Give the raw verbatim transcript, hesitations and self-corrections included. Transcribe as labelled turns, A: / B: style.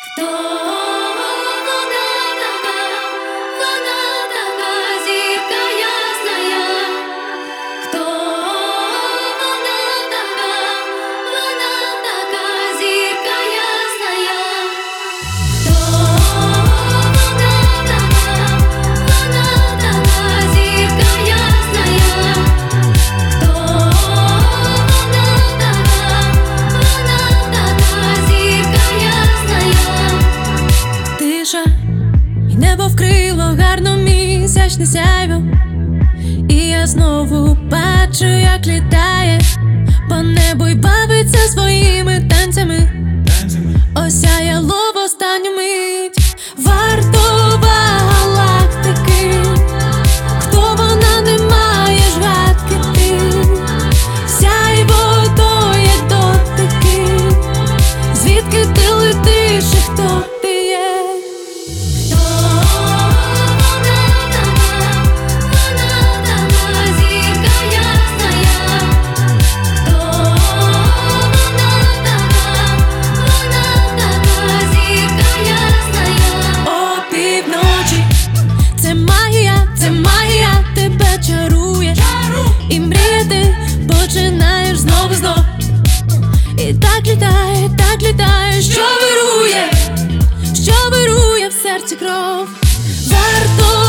A: Хто вона така, вона така зірка ясная. Хто вона така, вона така зірка ясная. Хто вона така, вона така зірка ясная. Хто вона така, вона така зірка ясная. Тиша, і небо вкрило гарно місячне сяйво. І я знову бачу, як літає по небу й бавиться своїми танцями. Осяяло в останню мить вартова галактики. Хто вона, не маєш гадки ти. Сяйво то є дотики. Звідки ти летиш і хто ти є? Хто вона така, вона така зірка ясная. Хто вона така, вона така зірка ясная. О півночі, це магія, це магія тебе чарує. І мріяти починаєш знову знов. І так літає, так літає, що вирує, що вирує в серці кров. Варто